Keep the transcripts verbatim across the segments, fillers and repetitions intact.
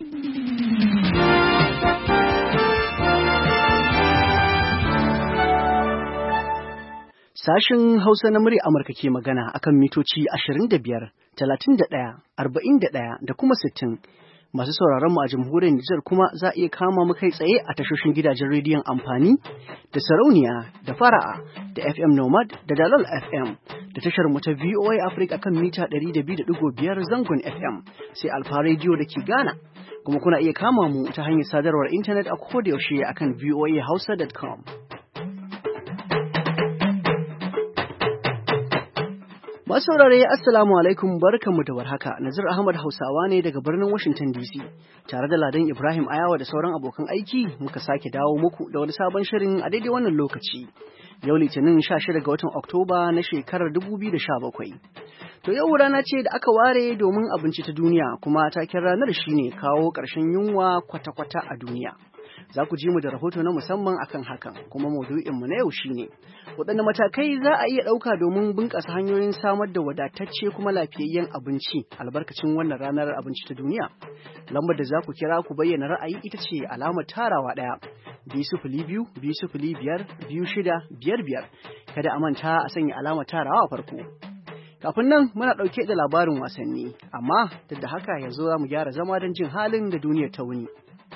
Sashen Hausa na murya Amurka ke magana akan mitoci ashirin da biyar, talatin da ɗaya, arba'in da ɗaya da kuma sittin. Masu sauraron mu a jamhuriyar Nijar kuma za a iya kama mu kai tsaye a tashoshin gidajen rediyon amfani da sarauniya da fara'a da F M Nomad da Dalol F M da tashar mu ta V O A Africa kan mita ɗari da biyu da ɗigo biyar zangon F M sai Alfa Radio da ke Ghana. Kuma kuna iya kama mu ta hanyar sadarwar intanet a kodayaushe akan v o a hausa dot com. Masu saurare Assalamu alaikum barkanmu da warhaka. Nazir Ahmad Hausawa ne daga birnin Washington D C. Tare da Ladan Ibrahim Ayawa da sauran abokan aiki muka sake dawo muku da wani sabon shirin a daidai wannan lokaci. Yau Litinin sha shida ga watan Oktoba na shekarar dubu biyu da sha bakwai. To yau rana ce da aka ware domin abinci ta duniya kuma taken ranar shine kawo ƙarshen yunwa kwata-kwata a duniya. Za ku ji mu da rahoto na musamman akan hakan kuma maudu'inmu na yau shine waɗanne matakai za a iya ɗauka domin bunƙasa hanyoyin samar da wadatacce kuma lafiyayyen abinci albarkacin wannan ranar abinci ta duniya. Lambar da za ku kira ku bayyana ra'ayi ita ce alamar tarawa ɗaya biyu sifili biyu biyu sifili biyar biyu shida biyar biyar. Kada a manta a sanya alamar tarawa a farko. Kafin nan muna ɗauke da labarin wasanni amma duk da haka yanzu za mu gyara zama don jin halin da duniyar ta wuni.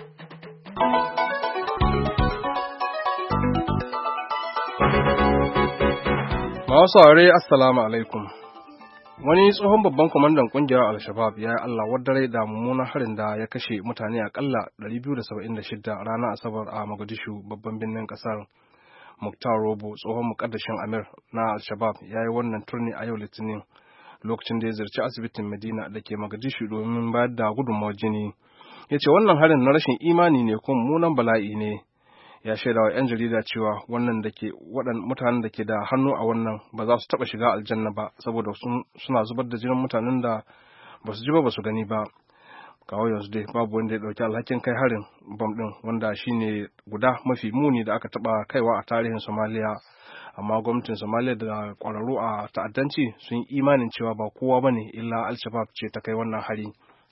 Masu saurare Assalamu alaikum. Wani tsohon babban kwamandan kungiyar Al-Shabab ya yi Allah wadare da mummunan harin da ya kashe mutane akalla ɗari biyu da saba'in da shida ranar Asabar a Mogadishu babban birnin kasar. Muktar Robo tsohon mukaddashin Amir na Al-Shabab ya yi wannan turni a yau Litinin lokacin da ya ziyarci asibitin Medina da ke Mogadishu domin bayar da gudunmawar jini. Ya ce wannan harin na rashin imani ne kuma mummunan bala'i ne. Ya shaida wa 'yan jarida cewa wannan da ke waɗannan mutanen da ke da hannu a wannan ba za su taɓa shiga aljanna ba saboda suna zubar da jinin mutanen da ba su ji ba ba su gani ba. Kawo yanzu dai babu wanda ya ɗauki alhakin kai harin bam ɗin wanda shine guda mafi muni da aka taɓa kaiwa a tarihin Somaliya. Amma gwamnatin Somaliya da ƙwararru a ta'addanci sun yi imanin cewa ba kowa ba ne illa Al-Shabab ce ta kai wannan hari.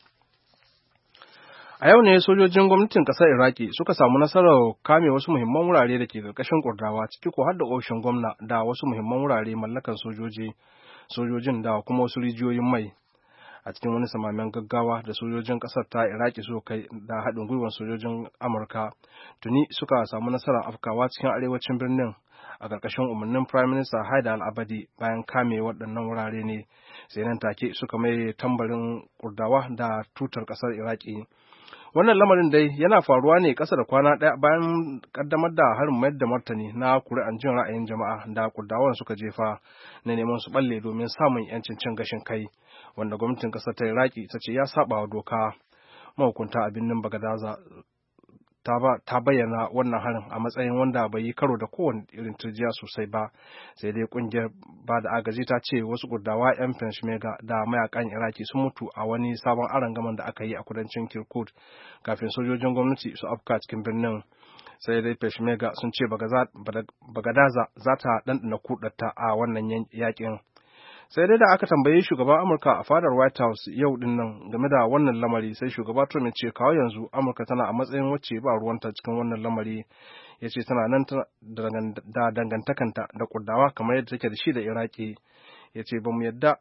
A yau ne sojojin gwamnatin ƙasar Iraki suka samu nasarar kame wasu muhimman wurare da ke ƙarƙashin Kurdawa ciki ko har da ofishin gwamna da wasu muhimman wurare mallakan sojoji, sojojin da kuma wasu rijiyoyin mai. A cikin wani samamen gaggawa da sojojin ƙasar ta Iraki suka kai da haɗin gwiwar sojojin Amurka, tuni suka samu nasarar afkawa cikin arewacin birnin a ƙarƙashin umarnin Prime Minister Haidar al-Abadi bayan kame waɗannan wurare ne, sai nan take suka mai tambarin Kurdawa da tutar ƙasar Iraki. Wannan lamarin dai yana faruwa ne ƙasa da kwana ɗaya bayan ƙaddamar da harin mayar da martani na kuri'an jin ra'ayin jama'a da Kurdawan suka jefa na neman su balle domin samun yancin cin gashin kai, wanda gwamnatin ƙasar ta Iraki ta ce ya saba wa doka. Mahukunta a birnin Bagadaza ta bayyana wannan harin a matsayin wanda bai yi karo da kowane irin turjiya sosai ba, sai dai kungiyar ba da agaji ta ce wasu Kurdawa 'yan Peshmerga da mayakan Iraki sun mutu a wani sabon arangaman da aka yi a kudancin Kirkuk kafin sojojin gwamnati su afka cikin birnin. Sai dai Peshmerga sun ce Bagadaza za ta ɗanɗana kuɗarta a wannan yakin. Sai dai da aka tambaye shugaban Amurka a fadar White House yau din nan game da wannan lamari, sai shugaba Trump ya ce kawo yanzu Amurka tana a matsayin wacce ba ruwanta cikin wannan lamari. Ya ce tana nan da dangantakanta da Kurdawa kamar yadda take da shi da Iraki. Ya ce ba mu yadda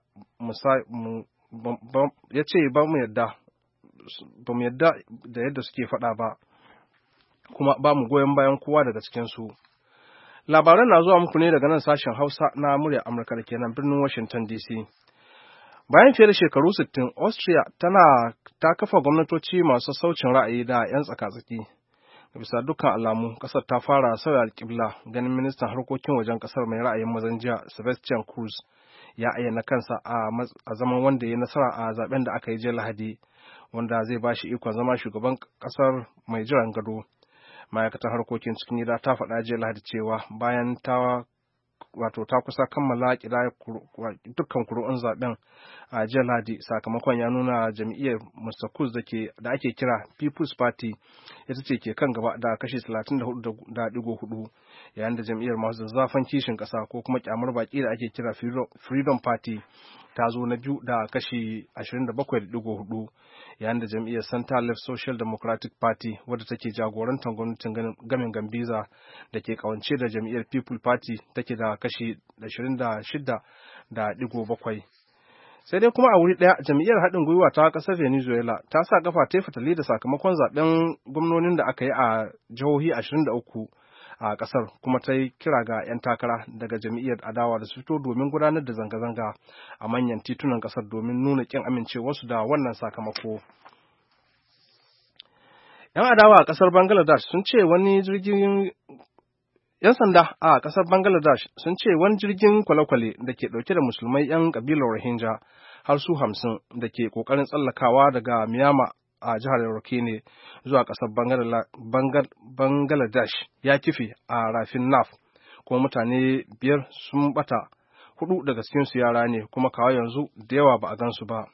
ya ce ba mu yadda ba mu yadda da yadda suke faɗa ba, kuma ba mu goyon bayan kowa daga cikinsu. Labaran na zuwa muku ne daga nan sashen Hausa na muryar Amurka da ke nan birnin Washington D C. Bayan fiye da shekaru sittin, Austria tana ta kafa gwamnatoci masu sassaucin ra'ayi da 'yan tsaka-tsaki. Bisa dukkan alamu, ƙasar ta fara sauya alƙibla ganin ministan harkokin wajen ƙasar mai ra'ayin mazan jiya Sebastian Kurz ya ayyana kansa a zaman wanda ya nasara a zaben da aka yi jiya Lahadi, wanda zai ba shi ikon zama shugaban ƙasar mai jiran gado. Ma'aikatar harkokin cikin gida ta faɗa jiya Lahadi cewa bayan ta wato ta kusa kammala kira dukkan kuru'un zaben a jiya Lahadi, sakamakon ya nuna jam'iyyar Mister Kurz da ke da ake kira People's Party ita ce ke kan gaba da kashi talatin da hudu da digo hudu, yayin da jam'iyyar masu zazzafan kishin ƙasa ko kuma kyamar baki da ake kira Freedom Party ta zo na biyu da kashi ashirin da bakwai da digo hudu. yayin da jam'iyyar Center Left Social Democratic Party wadda take jagorantar gwamnatin gamin Gambiza da ke kawance da jam'iyyar People Party take da kashi ashirin da shida da digo bakwai. Sai dai kuma a wuri ɗaya jam'iyyar haɗin gwiwa ta ƙasar Venezuela ta sa kafa ta fatali da sakamakon zaben gwamnonin da aka yi a jihohi ashirin da uku a ƙasar, kuma ta yi kira ga 'yan takara daga jam'iyyar adawa da su fito domin gudanar da zanga-zanga a manyan titunan ƙasar domin nuna ƙin amincewarsu da wannan sakamako. 'Yan adawa a ƙasar Bangladesh sun ce wani jirgin ‘Yan sanda a ƙasar Bangladesh sun ce wani jirgin kwale-kwale da ke ɗauke da musulmai ‘yan ƙabilar Rohingya har su hamsin da ke ƙoƙarin tsallakawa daga Myanmar a jihar Rakhine zuwa ƙasar Bangladesh ya kife a rafin Naf, kuma mutane biyar sun bata, hudu daga cikinsu yara ne, kuma kawo yanzu da yawa ba a gansu ba.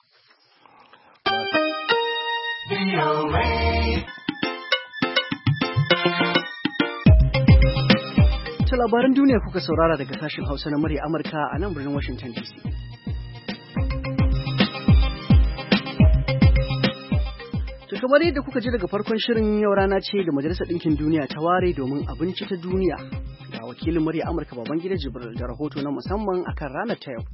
Ta labaran duniya kuka saurara daga sashen Hausa na murya Amurka a nan birnin Washington D C. To kamar yadda kuka ji daga farkon shirin, yau rana ce da Majalisar Ɗinkin Duniya ta ware domin abinci ta duniya. Ga wakilin murya Amurka Babangida Jibril da rahoto na musamman akan ranar ta yau.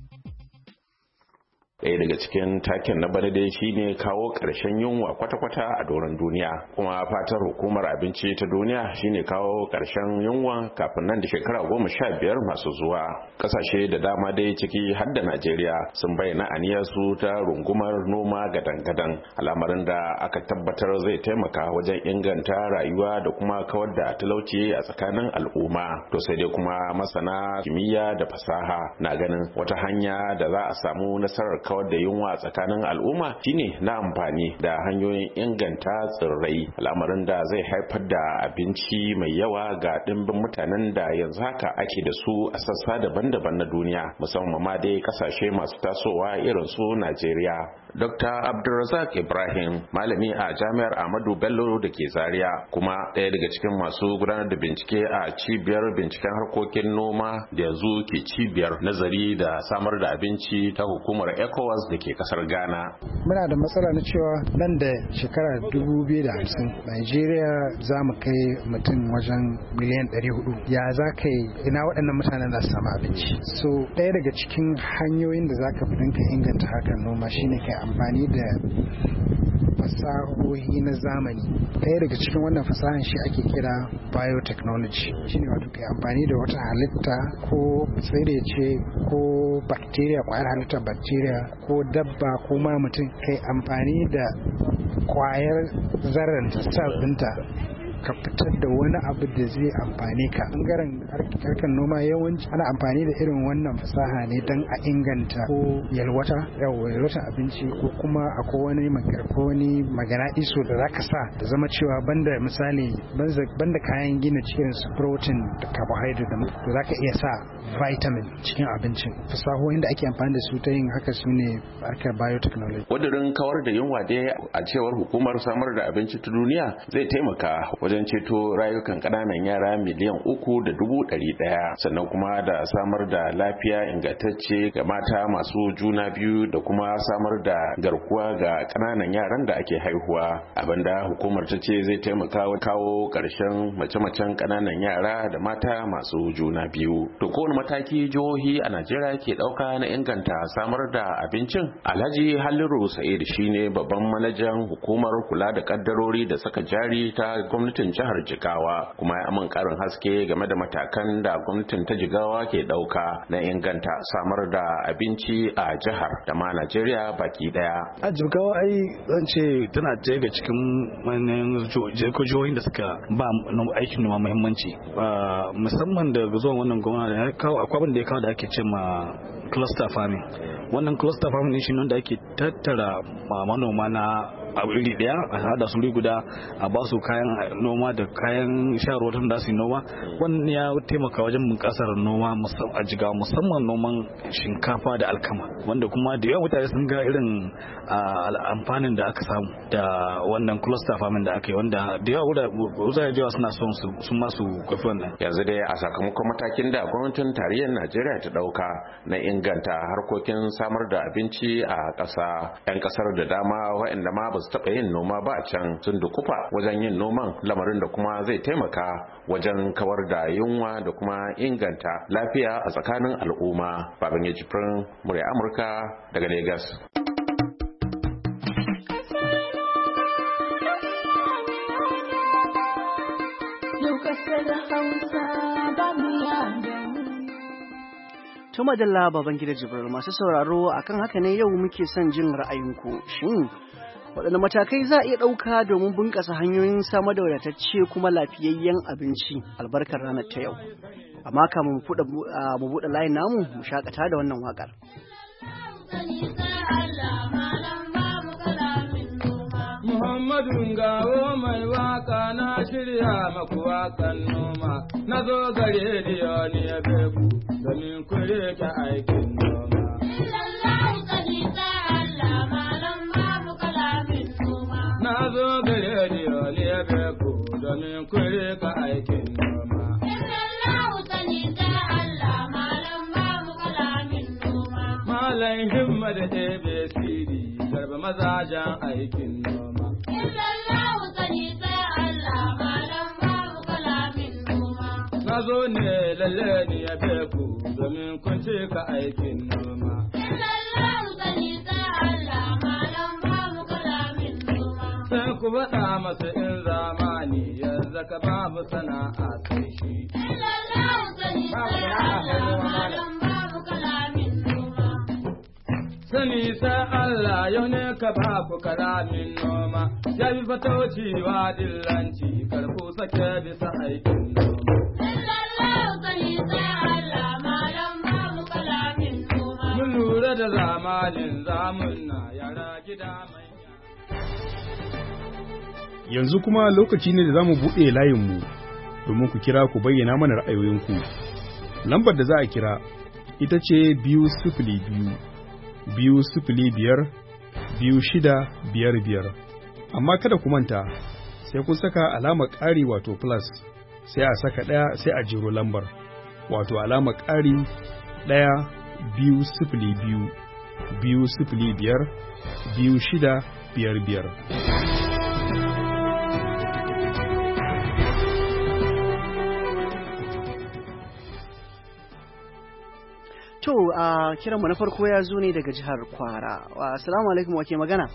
Ɗaya daga cikin taken na bana dai shine kawo ƙarshen yunwa kwata-kwata a doron duniya, kuma fatar hukumar abinci ta duniya shine kawo ƙarshen yunwa kafin nan da shekara goma sha biyar masu zuwa. Ƙasashe da dama dai ciki har da Najeriya sun bayyana aniyarsu ta rungumar noma gadan-gadan, al'amarin da aka tabbatar zai taimaka wajen inganta rayuwa da kuma kawar da talauci a tsakanin al'umma. To sai dai kuma masana kimiyya da fasaha na ganin wata hanya da za a samu nasarar kawar da yunwa tsakanin al'umma shine na amfani da hanyoyin inganta tsirrai, al'amarin da zai haifar da abinci mai yawa ga dimbin mutanen da yanzu haka ake da su a sassa daban-daban na duniya, musamman ma dai kasashe masu tasowa irin su Najeriya. Dokta Abdulrazak Ibrahim, malami a Jami'ar Ahmadu Bello da ke Zaria, kuma ɗaya daga cikin masu gudanar da bincike a cibiyar binciken harkokin noma da yanzu ke cibiyar nazari da samar da abinci ta hukumar ECOWAS da ke kasar Ghana. Muna da matsala na cewa nan da shekara dubu biyu da hamsin Najeriya za mu kai mutum wajen miliyan ɗari hudu. Ya za ka yi ina waɗannan mutanen za su samu abinci? So ɗaya daga cikin hanyoyin da za ka fi dinka inganta harkar noma shine kai amfani da fasahohi na zamani. Ɗaya daga cikin wannan fasahan shi ake kira biotechnology, shine wato kai amfani da wata halitta ko tsire ce ko bacteria, kwayar halittar bacteria ko dabba ko ma mutum, kai amfani da kwayar zarar cell ɗinta ka fitar da wani abu da zai amfani ka. Bangaren harkar noma yawanci ana amfani da irin wannan fasaha ne don a inganta ko yalwata yalwata abinci, ko kuma akwai wani ko wani magana iso da zaka sa da zama cewa banda misali banda kayan gina cikin su protein da carbohydrate da zaka iya sa vitamin cikin abincin. Fasahohin da ake amfani da su ta yin haka su ne harkar biotechnology. Wadannan kawar da yunwa dai a cewar hukumar samar da abinci ta duniya zai taimaka wajen ceto rayukan ƙananan yara miliyan uku da dubu ɗari ɗaya, sannan kuma da samar da lafiya ingantacce ga mata masu juna biyu da kuma samar da garkuwa ga ƙananan yaran da ake haihuwa, abinda hukumar ta ce zai taimaka kawo ƙarshen mace-macen ƙananan yara da mata masu juna biyu. To kowane mataki jihohi a Najeriya ke ɗauka na inganta samar da abincin? Alhaji Halliru Sa'id shine babban manajan hukumar kula da kaddarori da saka jari ta gwamnatin jihar Jigawa, kuma ya amin karin haske game da matakan da gwamnatin ta Jigawa ke dauka na inganta samar da abinci a jihar da ma Najeriya baki daya. A Jigawa ai zan ce tana ɗaya daga cikin manyan jihohin da suka ba aikin noma muhimmanci, musamman da zuwan wannan gwamnati da ya kawo akwai abin da ya kawo da ake ce ma cluster farming. Wannan cluster farming ne shi ne da ake tattara manoma na abu iri daya a hada su guda a ba su kayan noma da kayan shayarwa tun da su noma. Wannan ya taimaka wajen bunƙasar noma a Jigawa, musamman noman shinkafa da alkama, wanda kuma da yawan mutane sun ga irin amfanin da aka samu da wannan cluster farming da aka yi, wanda da yawa mutane da yawa suna son su masu kwafi wannan. Yanzu dai a sakamakon matakin da gwamnatin tarayyar Najeriya ta dauka na inganta harkokin samar da abinci a ƙasa, 'yan ƙasar da dama waɗanda ma ba su taɓa yin noma ba a can sun dukufa wajen yin noman, lamarin da kuma zai taimaka wajen kawar da yunwa da kuma inganta lafiya a tsakanin al'umma. Babangida Jibrin, murya Amurka daga Lagos. Tuma Dalla Babangida Jibril, masu sauraro akan haka ne yau muke son jin ra'ayinku. Shin waɗanne matakai za a iya ɗauka domin bunƙasa hanyoyin samar da wadatacce kuma lafiyayyen abinci albarkar ranar ta yau? Amma kamun mu buɗe layin namu mu shakata da wannan waƙar. Muhammadu gawo mai waka na shirya maku wakan noma, na zo gare da ni ya beku domin kure ta aikin noma. Na zo gare da ni ya beku domin kure ka aikin noma. Malam himma da A B C D garba mazajen aikin noma. Na zo ne lalle ni ya beku domin kun ce ka aikin noma. Sai ku faɗa masa in zamani yanzu ka babu sana'a sai shi. Sani sai Allah yau ne ka ba ku karamin noma, ya fi fatauci wa dillanci karku sake bisa aikin noma. Mun lura da zamanin zamunna yara gida mai. Yanzu kuma lokaci ne da za mu buɗe layinmu domin ku kira ku bayyana mana ra'ayoyinku. Lambar da za a kira ita ce biyu sifili biyu. biyu sifili biyar biyu shida biyar biyar, amma kada ku manta sai kun saka alamar ƙari wato plus sai a saka ɗaya sai a jero lambar wato alamar ƙari ɗaya biyu sifili biyu biyu sifili biyar biyu shida biyar biyar. To a kiranmu na farko ya zo ne daga jihar Kwara. Assalamu alaikum, wake magana?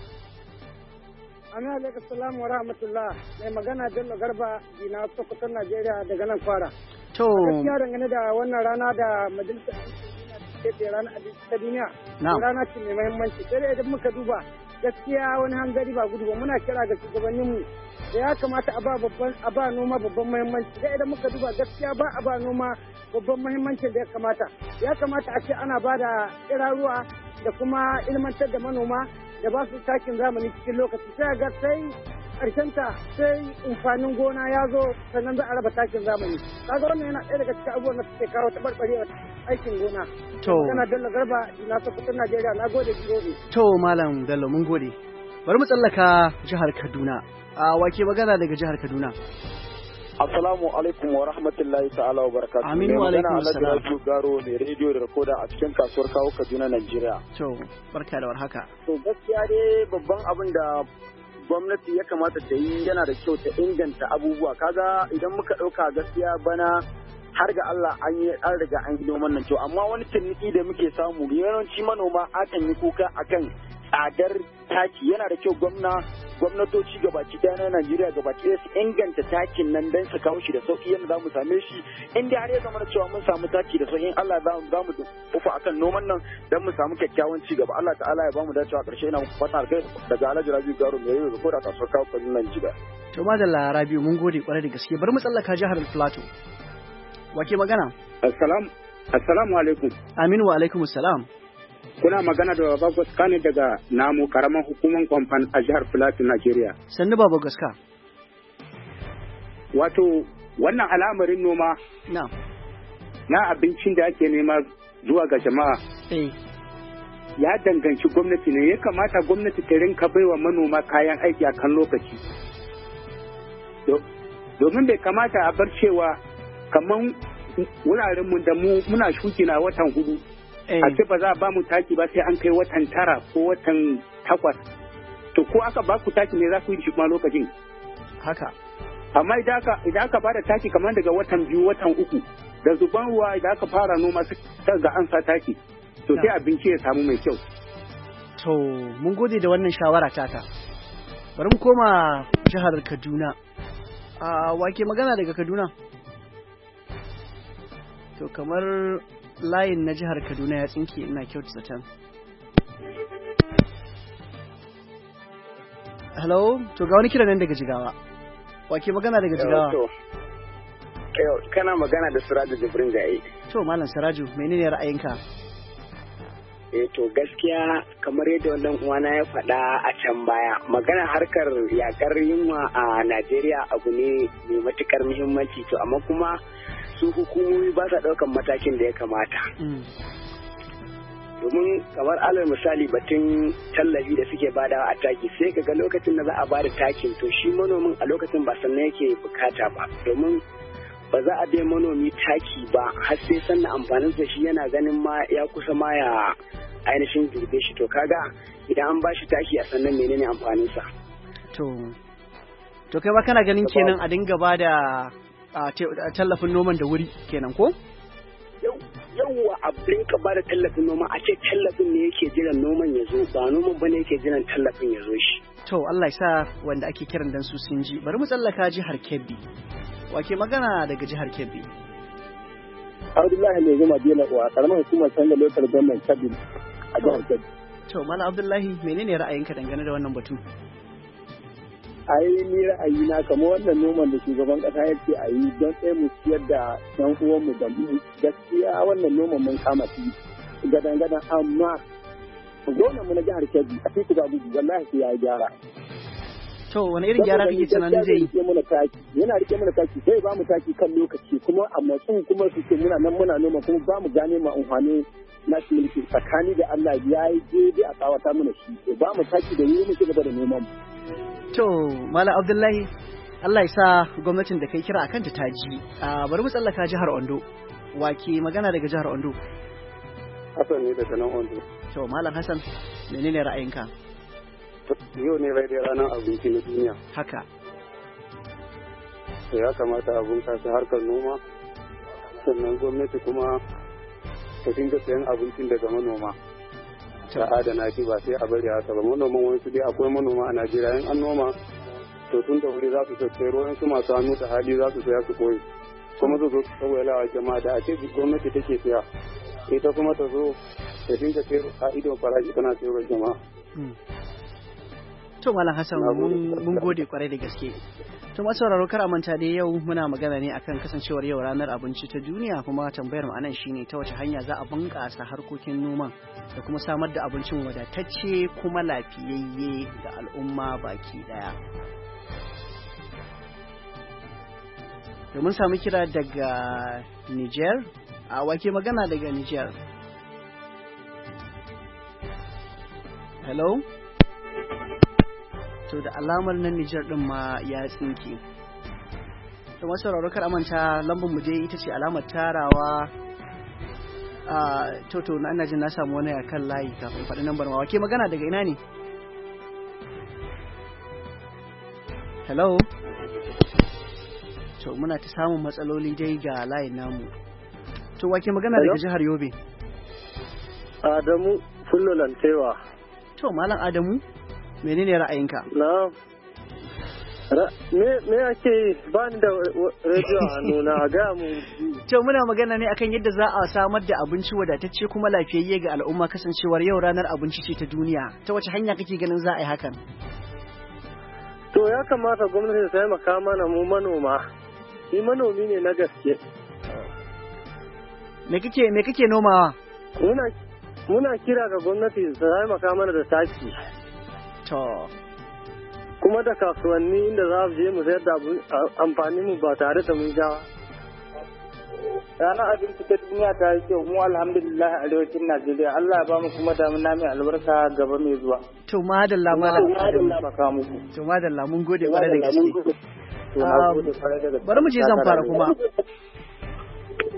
Ana alaikum salam wa rahmatullah. Mai magana Bello Garba Dina Sokoto Najeriya daga nan Kwara. To gaskiya dangane da wannan rana da majalisar ɗinkin ranar abinci ta duniya. Rana ce mai muhimmanci. Sai idan muka duba gaskiya wani hangari ba gudu ba, muna kira ga shugabanninmu da ya kamata a ba babban a ba noma babban muhimmanci. Sai idan muka duba gaskiya ba a ba noma babban muhimmancin da ya kamata. Ya kamata a ce ana ba da iraruwa da kuma ilmantar da manoma da ba su takin zamani cikin lokaci. Sai ga sai ta sai amfanin gona ya zo sannan za a raba takin zamani. Kaga wannan yana ɗaya daga cikin abubuwan da suke kawo taɓarɓarewar aikin gona. To kana Bello Garba ina Sokoto Najeriya, na gode ki gode. To Malam Bello mun gode. Bari mu tsallaka jihar Kaduna. A wake magana daga jihar Kaduna. Assalamu alaikum wa rahmatullahi ta'ala wa barakatuhu. Aminu wa alaikum assalam. Alhaji Garo mai rediyo da rikoda a cikin kasuwar kawo Kaduna, Najeriya. To barka da warhaka. To gaskiya dai babban abin da gwamnati ya kamata ta yi yana da kyau ta inganta abubuwa. Kaga idan muka ɗauka gaskiya bana har ga Allah an yi an riga an yi noman nan to amma wani tuniki da muke samu yawanci manoma akan yi kuka akan tsadar taki. Yana da kyau gwamna gwamnatoci gabaki daya na Najeriya gabaki daya su inganta takin nan don su kawo shi da sauki yadda za mu same shi in dai har ya zama cewa mun samu taki da sauki in Allah za mu ufa akan noman nan don mu samu kyakkyawan ci gaba. Allah ta'ala ya ba mu dacewa karshe ina muku fatan alkai daga Alhaji Rabiu Garo mai yau ko da kasuwar kawo Kaduna nan jiga. To madalla Rabiu mun gode kwarai da gaske. Bari mu tsallaka jihar Plateau. Wake magana? Assalamu assalamu alaikum. Aminu wa alaikum assalam. Kuna magana da Baba Gaska ne daga namu karamar hukumar Kwamfan a jihar Plateau, Najeriya. Sannu Baba Gaska. Wato wannan al'amarin noma na na abincin da ake nema zuwa ga jama'a. Eh. Ya danganci gwamnati ne, ya kamata gwamnati ta rinka baiwa manoma kayan aiki a kan lokaci. Domin bai kamata a bar cewa kaman wuraren mu da mu muna shuki na watan hudu. a ce ba za a ba mu taki ba sai an kai watan tara ko watan takwas to ko aka ba ku taki ne za ku yi shi kuma lokacin haka. Amma idan aka idan aka bada taki kamar daga watan biyu watan uku da zuban ruwa idan aka fara noma sai ga an sa taki to sai abinci ya samu mai kyau. To mun gode da wannan shawara taka. Bari mu koma jihar Kaduna. A wake magana daga Kaduna? To kamar layin na jihar Kaduna ya tsinke ina kyautata zaton. Hello, to ga wani kira nan daga Jigawa. Wake magana daga Jigawa? Kana magana da Siraju Jibrin Gaye. To Malam Siraju, menene ra'ayinka? Eh to gaskiya kamar yadda wannan uwana ya faɗa a can baya, magana harkar yakar yunwa a Najeriya abu ne mai matukar muhimmanci to amma kuma su hukumomi ba sa ɗaukan matakin da ya kamata. Domin kamar alal misali batun tallafi da suke badawa a taki sai kaga lokacin da za a bada takin to shi manomin a lokacin ba sannan yake bukata ba domin ba za a bai manomi taki ba har sai sannan amfanin da shi yana ganin ma ya kusa ma ya ainihin girbe shi to kaga idan an bashi taki a sannan menene amfanin sa. To to kai ba kana ganin kenan a dinga bada tallafin noman da wuri kenan ko? Yawwa a rinka ba da tallafin noma a ce tallafin ne yake jiran noman ya zo ba noman bane yake jiran tallafin ya zo shi. To Allah ya sa wanda ake kiran dan su sun ji. Bari mu tsallaka jihar Kebbi. Wake magana daga jihar Kebbi? Abdullahi ne zuma biya wa karamar hukumar canza lokal gwamnan Kebbi a jihar Kebbi. To Malam Abdullahi menene ra'ayinka dangane da wannan batu? ai ni ra'ayi na kamar wannan noman da shugaban kasa ya ce a yi don tsaye mu ciyar da yan uwanmu da mu gaskiya wannan noman mun kama shi gadan gadan amma gwamnan mu na jihar Kebbi a cikin ga gudu wallahi sai ya gyara. To wani irin gyara kake tunanin zai yi? Yana rike mana taki sai ba mu taki kan lokaci kuma amma sun kuma su ce muna nan muna noma kuma ba mu gane ma amfani na mulki tsakani da Allah ya yi daidai a tsawata mana shi ba mu taki da wuri mu ci gaba da noman mu. To, Malam Abdullahi, Allah ya sa gwamnatin da kai kira a kanta ta ji. Bari mu tsallaka jihar Ondo. Wake magana daga jihar Ondo? Hassan ne daga nan Ondo. To, Malam Hassan, menene ra'ayinka? Yau ne rai da ranar abinci na duniya. Haka. To ya kamata a bunƙasa harkar noma, sannan gwamnati kuma ta dinga sayan abincin daga manoma. ta adana shi ba sai a bari haka ba manoman wani dai akwai manoma a Najeriya in an noma to tun da wuri za su sai ruwan su masu hannu da hali za su saya su koyi kuma su zo su tsawaila jama'a da ake gwamnati take siya ita kuma ta zo ta dinga sayar a idon farashi tana sayar jama'a. To Malam Hassan mun gode kwarai da gaske. To masu sauraro kar a manta dai yau muna magana ne akan kasancewar yau ranar abinci ta duniya kuma tambayar mu anan shine ta wace hanya za a bunƙasa harkokin noman da kuma samar da abincin wadatacce kuma lafiyayye ga al'umma baki daya. Domin samu kira daga Niger, a wake magana daga Niger. Hello? To da alamar nan Nijar din ma ya tsinke. To masu sauraro kar amanta lambar mu dai ita ce alamar tarawa a toto na ina jin na samu wani akan layi kafin faɗi lambar ma wake magana daga ina ne? Hello? To muna ta samun matsaloli dai ga layin namu. To wake magana daga jihar Yobe? Adamu Fullo Lantewa. To Malam Adamu menene ra'ayinka? Na me me ake ba ni da rediyo a nuna ga mu. To muna magana ne akan yadda za a samar da abinci wadatacce kuma lafiyayye ga al'umma kasancewar yau ranar abinci ce ta duniya. Ta wace hanya kake ganin za a yi hakan? To ya kamata gwamnati ta taimaka mana mu manoma. Ni manomi ne na gaske. Me kake me kake nomawa? Muna muna kira ga gwamnati ta taimaka mana da taki. To kuma da kasuwanni inda za mu je mu sayar da amfanin mu ba tare da mun jawa. Ranar abinci ta duniya ta yi kyau mu alhamdulillah a arewacin Najeriya Allah ya ba mu kuma damuna mai albarka gaba mai zuwa. To madalla malam to madalla mun gode kwarai da gaske. Bari mu je Zamfara kuma.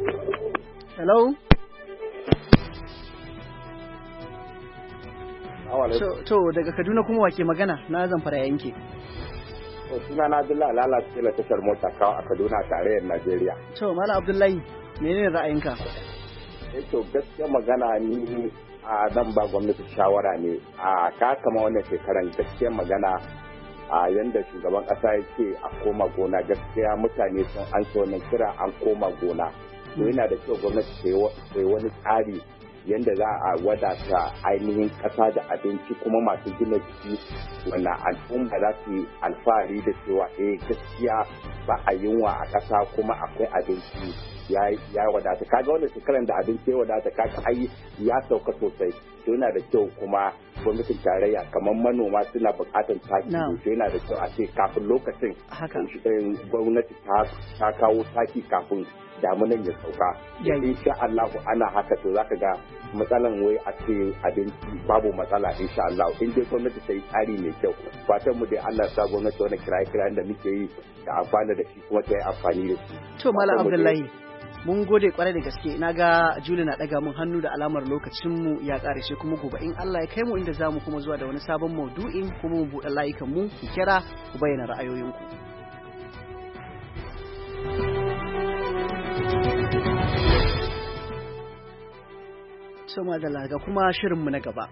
Hello? To daga Kaduna kuma wake magana na Zamfara yanke. To suna na Abdullahi Alala Sila tashar mota kawo a Kaduna tarayyar Najeriya. To Malam Abdullahi menene ra'ayinka? Eh to gaskiya magana ni a nan ba gwamnati shawara ne a ka kama wannan shekaran gaskiya magana a yanda shugaban kasa yake a koma gona gaskiya mutane sun an so wannan kira an koma gona. To yana da kyau gwamnati ta yi wani tsari yadda za a wadata ainihin ƙasa da abinci kuma masu gina jiki wanda al'umma za su yi alfahari da cewa eh gaskiya ba a yunwa a ƙasa kuma akwai abinci ya wadata kaga wanda shekaran da abinci ya wadata kaga ai ya sauka sosai to yana da kyau kuma gwamnatin tarayya kamar manoma suna buƙatar taki to yana da kyau a ce kafin lokacin gwamnati ta kawo taki kafin damunan ya sauka insha Allah ana haka to zaka ga matsalan wai a ce abinci babu matsala insha Allah in dai gwamnati ta yi tsari mai kyau fatan mu dai Allah sa gwamnati wani kiraye kirayen da muke yi da amfani da shi kuma ta yi amfani da shi to Malam Abdullahi mun gode kwarai da gaske na ga Juli na daga mun hannu da alamar lokacin mu ya karshe kuma gobe in Allah ya kai mu inda zamu kuma zuwa da wani sabon maudu'in kuma mu buɗe layukan mu ku kira ku bayyana ra'ayoyinku. Sama da laga kuma shirinmu na gaba.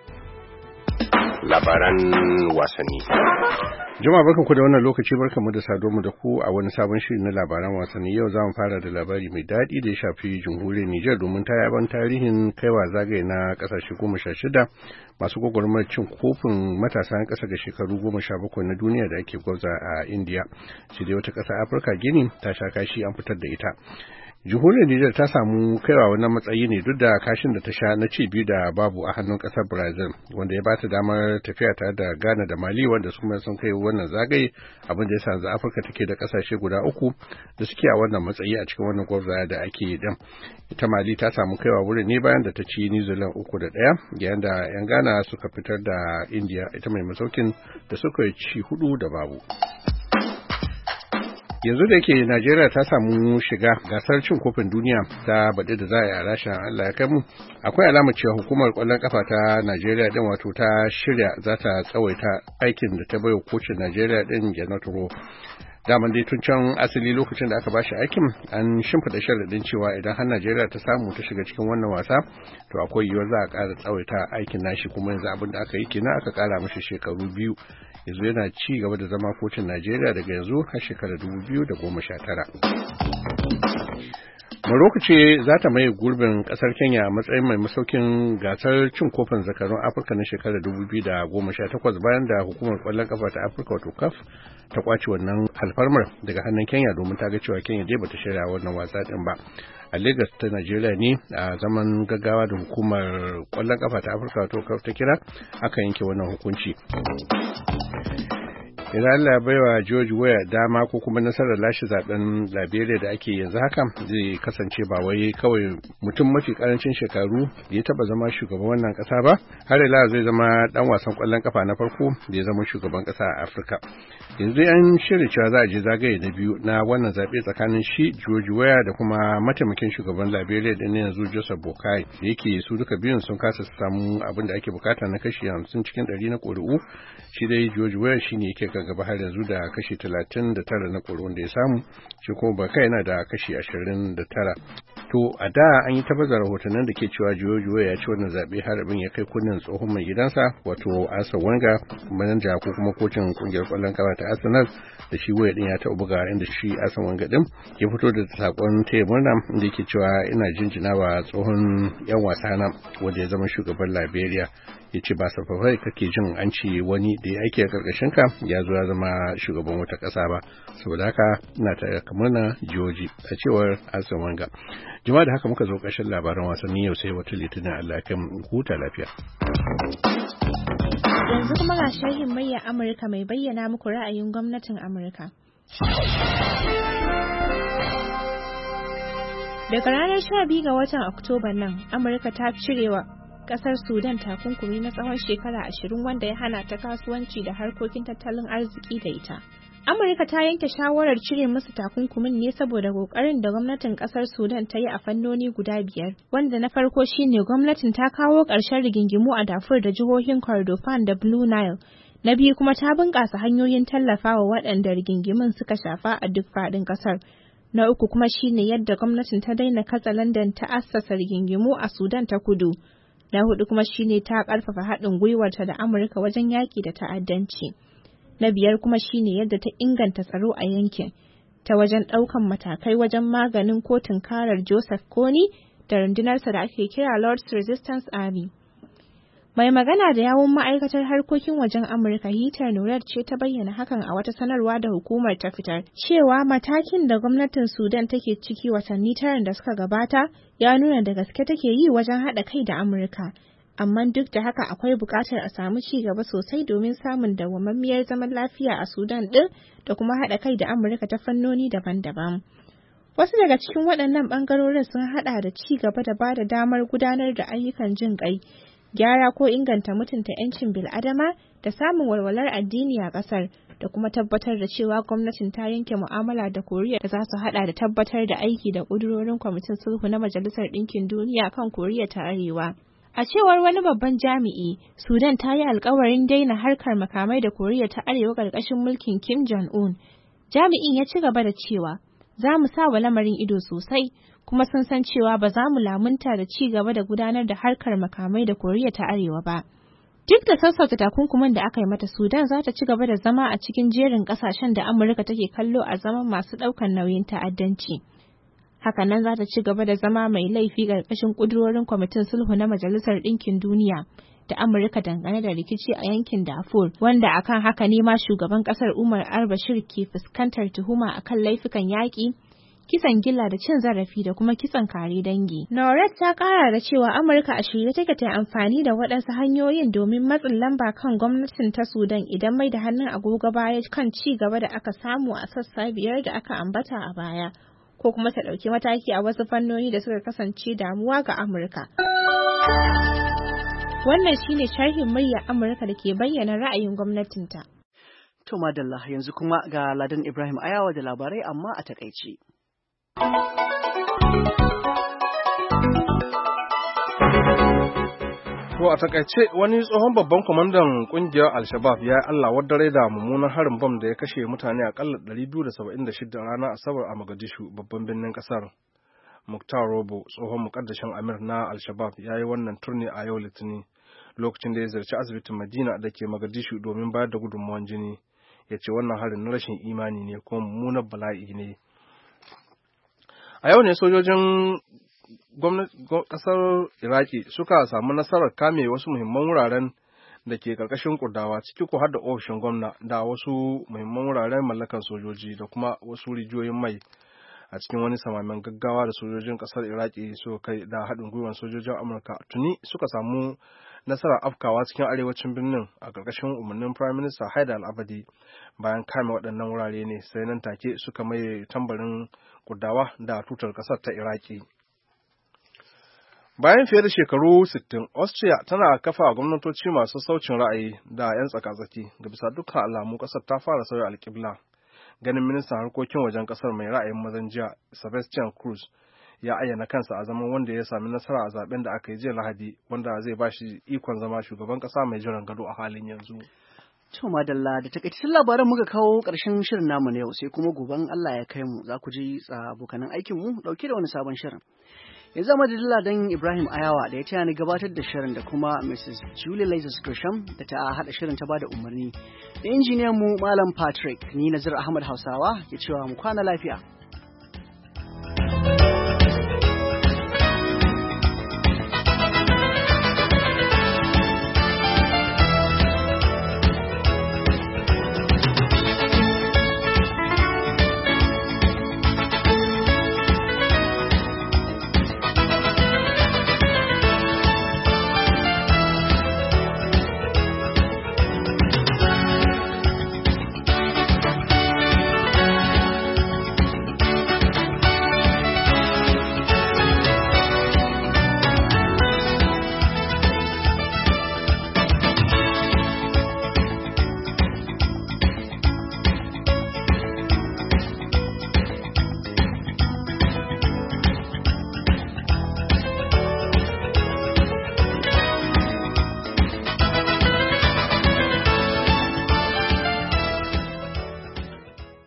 Labaran wasanni. Jama'a barkanku da wannan lokaci barkanmu da saduwa da ku a wani sabon shiri na labaran wasanni. Yau za mu fara da labari mai daɗi da ya shafi jamhuriyar Nijar domin ta yaban tarihin kaiwa zagaye na ƙasashe goma sha shida masu gwagwarmar cin kofin matasa na ƙasa ga shekaru goma sha bakwai na duniya da ake gwabza a Indiya. Shi dai wata ƙasa Afirka Gini ta sha kashi an fitar da ita. Jamhuriyar Nijar ta samu kaiwa wannan matsayi ne duk da kashin da ta sha na ci biyu da babu a hannun kasar Brazil wanda ya bata damar tafiya tare da Ghana da Mali wanda su kuma sun kai wannan zagaye abin da ya sa yanzu Afirka take da kasashe guda uku da suke a wannan matsayi a cikin wannan gwabzaya da ake yi din. Ita Mali ta samu kaiwa wurin ne bayan da ta ci New Zealand uku da ɗaya yayin da 'yan Ghana suka fitar da India ita mai masaukin da suka ci hudu da babu. Yanzu da yake Najeriya ta samu shiga gasar cin kofin duniya ta baɗi da za a yi a rashin Allah ya kai mu akwai alamar cewa hukumar ƙwallon kafa ta Najeriya din wato ta shirya za ta tsawaita aikin da ta baiwa kocin Najeriya din Gennaro Rohr. Daman dai tun can asali lokacin da aka bashi aikin an shimfiɗa sharaɗin cewa idan har Najeriya ta samu ta shiga cikin wannan wasa to akwai yiwuwar za a ƙara tsawaita aikin nashi kuma yanzu abin da aka yi kenan aka ƙara mashi shekaru biyu yanzu yana ci gaba da zama kocin Najeriya daga yanzu har shekarar dubu biyu da goma sha tara. Morocco ce za ta maye gurbin kasar Kenya a matsayin mai masaukin gasar cin kofin zakarun Afirka na shekarar dubu biyu da goma sha takwas bayan da hukumar kwallon kafa ta Afirka wato C A F ta kwace wannan alfarmar daga hannun Kenya domin ta ga cewa Kenya dai bata shirya wannan wasa din ba. A Lagos ta Najeriya ne a zaman gaggawa da hukumar kwallon kafa ta Afirka wato C A F ta kira aka yanke wannan hukunci. Idan Allah ya baiwa George Weah dama ko kuma nasarar lashe zaben Liberia da ake yanzu haka zai kasance ba wai kawai mutum mafi karancin shekaru da ya taba zama shugaban wannan kasa ba, har ila zai zama dan wasan kwallon kafa na farko da ya zama shugaban kasa a Afirka. Yanzu an shirya cewa za a je zagaye na biyu na wannan zabe tsakanin shi George Weah da kuma mataimakin shugaban Liberia din yanzu Joseph Boakai da yake su duka biyun sun kasa samu abin da ake bukata na kashi hamsin cikin ɗari na ƙuri'u. Shi dai George Weah shine yake gaba har yanzu da kashi talatin da tara na ƙuri'un da ya samu shi kuma Baka yana da kashi ashirin da tara. To a da an yi tabbatar rahotannin da ke cewa George Weah ya ci wannan zaɓe har abin ya kai kunnen tsohon mai gidansa wato Arsene Wenger manaja ko kuma kocin kungiyar ƙwallon kafa ta Arsenal da shi Weah din ya taɓa buga inda shi Arsene Wenger din ya fito da sakon taya murna inda yake cewa ina jinjina wa tsohon yan wasa na wanda ya zama shugaban Liberia. Ya ce ba safafai kake jin an ce wani da ya aiki a karkashin ka ya zo ya zama shugaban wata ƙasa ba saboda haka ina ta kamar na George a cewar Arsene Wenger. Jama'a da haka muka zo ƙarshen labaran wasanni yau sai wata litinin Allah kan huta lafiya. Yanzu kuma ga sharhin murya Amurka mai bayyana muku ra'ayin gwamnatin Amurka. Daga ranar sha biyu ga watan Oktoba nan, Amurka ta cirewa kasar Sudan takunkumi na tsawon shekara ashirin wanda ya hana ta kasuwanci da harkokin tattalin arziki da ita. Amurka ta yanke shawarar cire musu takunkumin ne saboda kokarin da gwamnatin kasar Sudan ta yi a fannoni guda biyar, wanda na farko shine gwamnatin ta kawo ƙarshen rigingimu a Darfur da jihohin Kordofan da Blue Nile. Na biyu kuma ta bunƙasa hanyoyin tallafawa waɗanda rigingimun suka shafa a duk faɗin ƙasar. Na uku kuma shine yadda gwamnatin ta daina katsalandan ta assasa rigingimu a Sudan ta Kudu. Na hudu kuma shine ta ƙarfafa haɗin gwiwarta da Amurka wajen yaƙi da ta'addanci. Na biyar kuma shine yadda ta inganta tsaro a yankin ta wajen ɗaukan matakai wajen maganin ko tunkarar Joseph Kony da rundunarsa da ake kira Lord's Resistance Army. Mai magana da yawun ma'aikatar harkokin wajen Amurka Heather Nauert ce ta bayyana hakan a wata sanarwa da hukumar ta fitar, cewa matakin da gwamnatin Sudan take ciki watanni tara da suka gabata ya nuna da gaske take yi wajen haɗa kai da Amurka. Amma duk da haka akwai buƙatar a samu ci gaba sosai domin samun dawwammamiyar zaman lafiya a Sudan ɗin da kuma haɗa kai da Amurka ta fannoni daban-daban. Wasu daga cikin waɗannan ɓangarorin sun haɗa da ci gaba da ba da damar gudanar da ayyukan jin ƙai, gyara ko inganta mutunta 'yancin bil'adama da samun walwalar addini a ƙasar, da kuma tabbatar da cewa gwamnatin ta yanke mu'amala da Koriya da za su haɗa da tabbatar da aiki da ƙudurorin kwamitin sulhu na Majalisar Ɗinkin Duniya kan Koriya ta Arewa. A cewar wani babban jami'i, Sudan ta yi alkawarin daina harkar makamai da Koriya ta Arewa ƙarƙashin mulkin Kim Jong-un. Jami'in ya ci gaba da cewa, za mu sa wa lamarin ido sosai, kuma sun san cewa ba za mu lamunta da ci gaba da gudanar da harkar makamai da Koriya ta Arewa ba. Duk da sassauta takunkumin da aka yi mata, Sudan za ta ci gaba da zama a cikin jerin ƙasashen da Amurka take kallo a zaman masu ɗaukar nauyin ta'addanci. Hakanan za ta ci gaba da zama mai laifi ƙarƙashin ƙudurorin kwamitin sulhu na Majalisar Ɗinkin Duniya da Amurka dangane da rikici a yankin Darfur, wanda akan haka ne ma shugaban ƙasar Umar al-Bashir ke fuskantar tuhuma akan laifukan yaƙi, kisan gilla da cin zarafi da kuma kitsan kare dangi. Nauert ta ƙara da cewa Amurka a shirye take ta amfani da waɗansu hanyoyin domin matsin lamba kan gwamnatin ta Sudan idan mai da hannun agogo baya kan ci gaba da aka samu a sassa biyar da aka ambata a baya, ko kuma ta ɗauki mataki a wasu fannoni da suka kasance damuwa ga Amurka. Wannan shine sharhin muryar Amurka da ke bayyana ra'ayin gwamnatinta. To madalla, yanzu kuma ga Ladan Ibrahim Ayawa da labarai amma a takaice. To a takaice, wani tsohon babban kwamandan kungiyar Al-Shabab ya yi Allah wadare da mummunan harin bam da ya kashe mutane akalla ɗari biyu da saba'in da shida ranar Asabar a Mogadishu, babban birnin kasar. Muktar Robo, tsohon mukaddashin Amir na Al-Shabab, ya yi wannan turni a yau Litinin lokacin da ya ziyarci asibitin Madina da ke Mogadishu domin bayar da gudunmawar jini. Ya ce wannan harin na rashin imani ne kuma mummunar bala'i ne. A yau ne sojojin kasar Iraki suka samu nasarar kame wasu muhimman wuraren da ke karkashin Kurdawa, ciki ko har da ofishin gwamna da wasu muhimman wuraren mallakan sojoji da kuma wasu rijiyoyin mai a cikin wani samamen gaggawa da sojojin kasar Iraki suka kai da haɗin gwiwar sojojin Amurka. Tuni suka samu nasarar afkawa cikin arewacin birnin a karkashin umarnin Prime Minister Haidar al-Abadi. Bayan kame waɗannan wurare ne sai nan take suka maye tambarin Kurdawa da tutar kasar ta Iraki. Bayan fiye da shekaru sittin, Austria tana kafa gwamnatoci masu saucin ra'ayi da 'yan tsaka-tsaki, ga bisa dukkan alamu ƙasar ta fara sauya alƙibla. Ganin ministan harkokin wajen ƙasar mai ra'ayin mazan jiya, Sebastian Kurz, ya ayyana kansa a zaman wanda ya sami nasara a zaben da aka yi jiya Lahadi, wanda zai ba shi ikon zama shugaban ƙasa mai jiran gado a halin yanzu. To madalla, da takaitattun labaran muka kawo ƙarshen shirin namu na yau, sai kuma goben Allah ya kai mu za ku ji abokanan aikinmu ɗauke da wani sabon shirin. Yanzu a madadin Ladan Ibrahim Ayawa da ya taya ni gabatar da shirin da kuma Missus Julie Lazarus Gresham da ta haɗa shirin ta bada umarni. Da injiniyan mu Malam Patrick, ni Nazir Ahmad Hausawa ke cewa mu kwana lafiya.